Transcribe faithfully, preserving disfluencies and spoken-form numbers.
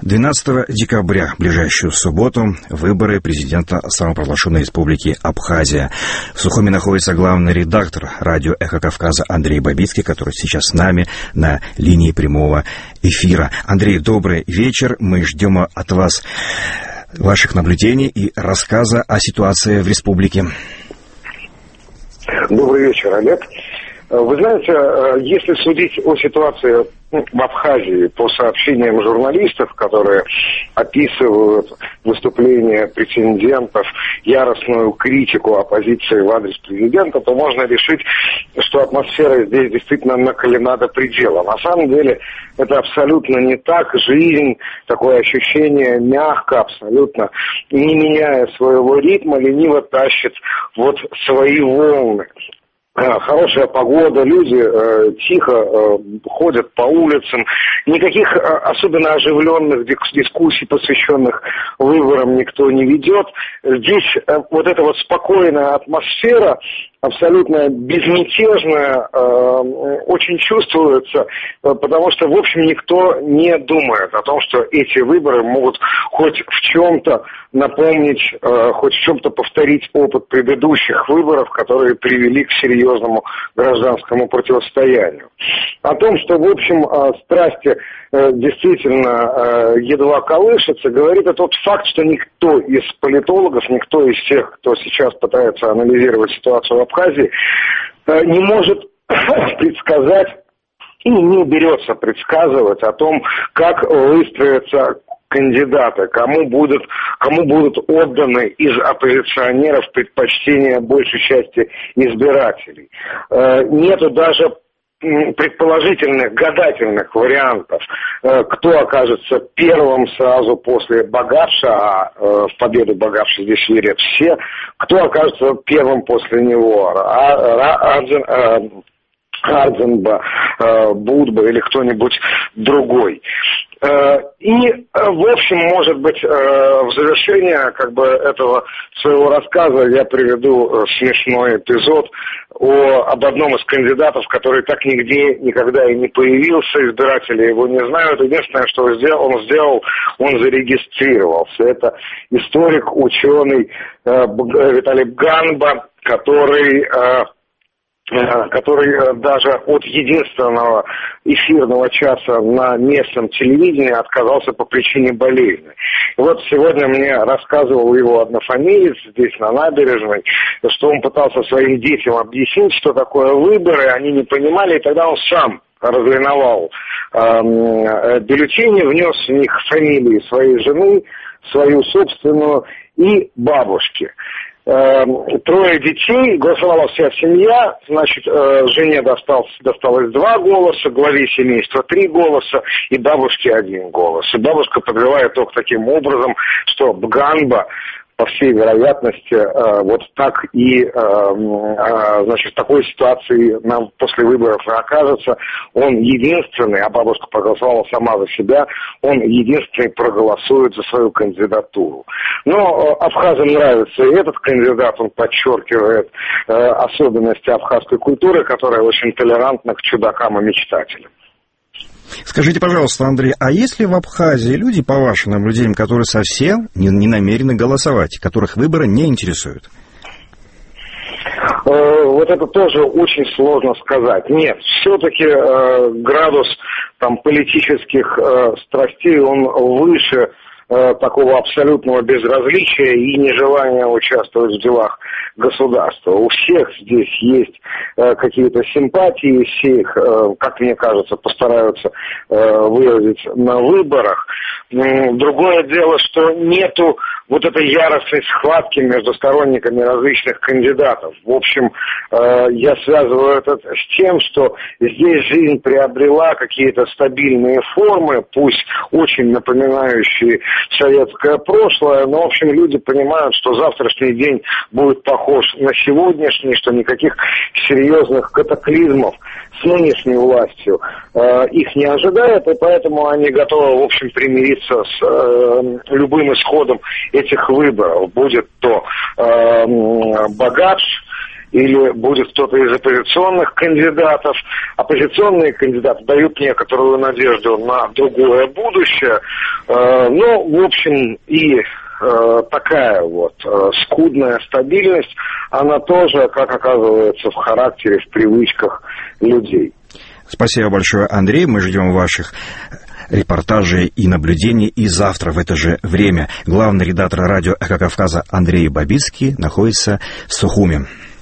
двенадцатого декабря, ближайшую субботу, выборы президента самопровозглашенной республики Абхазия. В Сухуми находится главный редактор радио «Эхо Кавказа» Андрей Бабицкий, который сейчас с нами на линии прямого эфира. Андрей, добрый вечер. Мы ждем от вас ваших наблюдений и рассказа о ситуации в республике. Добрый вечер, Олег. Вы знаете, если судить о ситуации в Абхазии по сообщениям журналистов, которые описывают выступления претендентов, яростную критику оппозиции в адрес президента, то можно решить, что атмосфера здесь действительно накалена до предела. На самом деле это абсолютно не так. Жизнь, такое ощущение мягко, абсолютно не меняя своего ритма, лениво тащит вот свои волны. Хорошая погода, люди э, тихо э, ходят по улицам, никаких э, особенно оживленных дискуссий, посвященных выборам, никто не ведет. Здесь э, вот эта вот спокойная атмосфера, абсолютно безмятежная, э, очень чувствуется, э, потому что, в общем, никто не думает о том, что эти выборы могут хоть в чем-то напомнить, э, хоть в чем-то повторить опыт предыдущих выборов, которые привели к серьезному гражданскому противостоянию. О том, что, в общем, э, страсти э, действительно э, едва колышутся, говорит и тот факт, что никто из политологов, никто из тех, кто сейчас пытается анализировать ситуацию в Абхазии, э, не может предсказать и не берется предсказывать о том, как выстроятся кандидаты, кому будут, кому будут отданы из оппозиционеров предпочтения большей части избирателей. Э, нету даже предположительных, гадательных вариантов, э, кто окажется первым сразу после Багапша, а э, в победу Багапша здесь верят все, кто окажется первым после него, а, Арджен, э, Ардзенба, э, Будба или кто-нибудь другой. И, в общем, может быть, в завершение как бы этого своего рассказа я приведу смешной эпизод о, об одном из кандидатов, который так нигде никогда и не появился, избиратели его не знают. Единственное, что он сделал, он, сделал, он зарегистрировался. Это историк, ученый Виталий Ганба, который... который даже от единственного эфирного часа на местном телевидении отказался по причине болезни. И вот сегодня мне рассказывал его однофамилец здесь на набережной, что он пытался своим детям объяснить, что такое выборы, они не понимали, и тогда он сам разлиновал э, бюллетени, внес в них фамилии своей жены, свою собственную и бабушки. Трое детей, голосовала вся семья, значит, жене досталось, досталось два голоса, главе семейства три голоса и бабушке один голос. И бабушка подвела итог таким образом, что Бганба, по всей вероятности, вот так и, значит, в такой ситуации нам после выборов и окажется. Он единственный, а бабушка проголосовала сама за себя, он единственный проголосует за свою кандидатуру. Но абхазам нравится и этот кандидат, он подчеркивает особенности абхазской культуры, которая очень толерантна к чудакам и мечтателям. Скажите, пожалуйста, Андрей, а есть ли в Абхазии люди, по вашим наблюдениям, которые совсем не, не намерены голосовать, которых выборы не интересуют? Вот это тоже очень сложно сказать. Нет, все-таки э, градус там, политических э, страстей, он выше э, такого абсолютного безразличия и нежелания участвовать в делах государства. У всех здесь есть э, какие-то симпатии, все их, э, как мне кажется, постараются э, выразить на выборах. Другое дело, что нету вот этой яростной схватки между сторонниками различных кандидатов. В общем, э, я связываю это с тем, что здесь жизнь приобрела какие-то стабильные формы, пусть очень напоминающие советское прошлое, но, в общем, люди понимают, что завтрашний день будет похож на сегодняшний, что никаких серьезных катаклизмов с нынешней властью э, их не ожидает, и поэтому они готовы, в общем, примириться с э, любым исходом этих выборов. Будет то э, Багапш или будет кто-то из оппозиционных кандидатов. Оппозиционные кандидаты дают некоторую надежду на другое будущее. Ну, в общем, и такая вот скудная стабильность, она тоже, как оказывается, в характере, в привычках людей. Спасибо большое, Андрей. Мы ждем ваших репортажей и наблюдений и завтра в это же время. Главный редактор радио «Эхо Кавказа» Андрей Бабицкий находится в Сухуми.